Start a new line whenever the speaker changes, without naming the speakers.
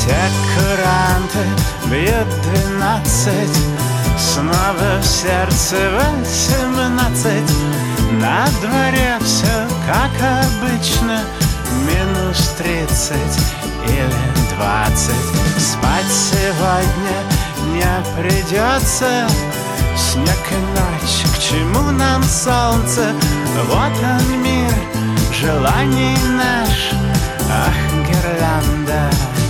Все куранты бьют 12, снова в сердце 18. На дворе все как обычно, минус 30 или 20. Спать сегодня не придется, снег и ночь, к чему нам солнце? Вот он мир желаний наш, ах, гирлянда.